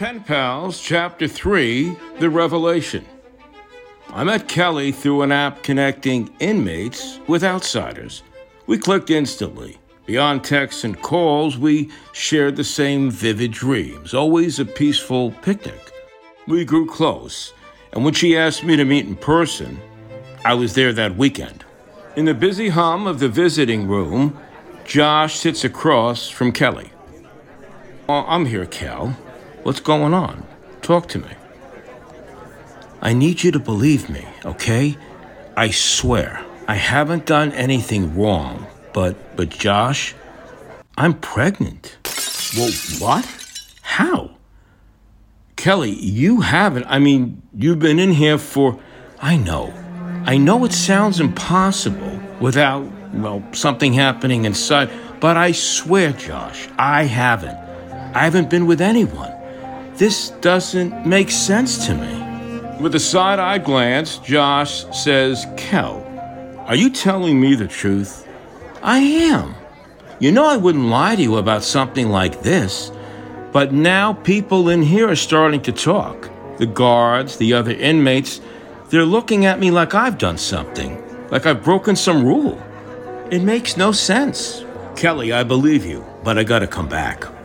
Pen Pals, Chapter 3, The Revelation. I met Kelly through an app connecting inmates with outsiders. We clicked instantly. Beyond texts and calls, we shared the same vivid dreams, always a peaceful picnic. We grew close, and when she asked me to meet in person, I was there that weekend. In the busy hum of the visiting room, Josh sits across from Kelly. I'm here, Kel. What's going on? Talk to me. I need you to believe me, okay? I swear, I haven't done anything wrong, but Josh, I'm pregnant. Well, what? How? Kelly, you haven't. You've been in here for... I know it sounds impossible without, something happening inside, but I swear, Josh, I haven't. I haven't been with anyone. This doesn't make sense to me. With a side-eye glance, Josh says, Kel, are you telling me the truth? I am. You know I wouldn't lie to you about something like this, but now people in here are starting to talk. The guards, the other inmates, they're looking at me like I've done something, like I've broken some rule. It makes no sense. Kelly, I believe you, but I gotta come back.